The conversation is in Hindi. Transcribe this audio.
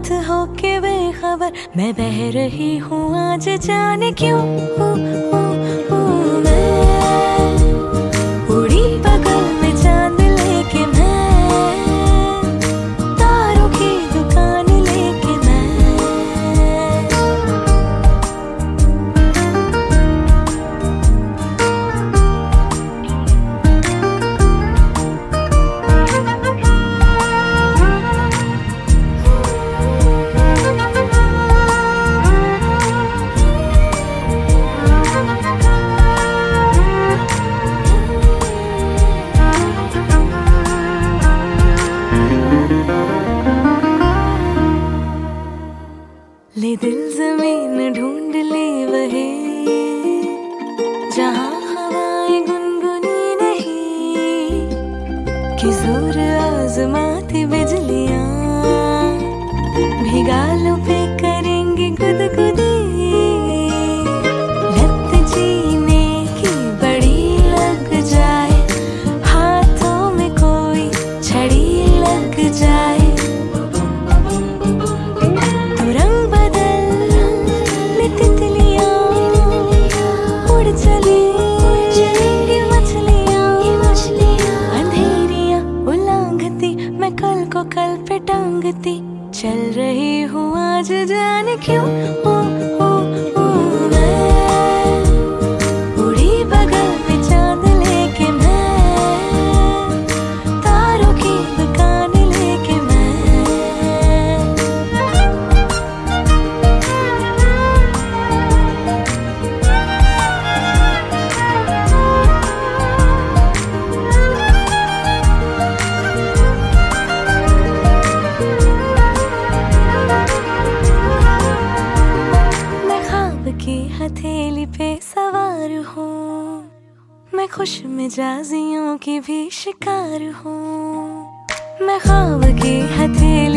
साथ होके बेखबर मैं बह रही हूँ आज, जाने क्यों मैं उड़ी बगल में चांद लेके, मैं तारों की दुकान लेके, ले दिल ज़मीन ढूंढ ले वही जहाँ हवाएं गुनगुनी नहीं, कि जोर आजमाती बिजलियाँ भिगालों पे करेंगी गुदगुदी। लत जीने की बड़ी लग जाए, हाथों में कोई छड़ी लग जाए, मैं कल को कल पे टांगती चल रही हूँ आज, जाने क्यों मैं उड़ी बगल में चांद लेके, मैं तारों की दुकान लेके, हथेली पे सवार हूँ, मैं खुश मिजाजियों की भी शिकार हूँ। मैं ख्वाब की हथेली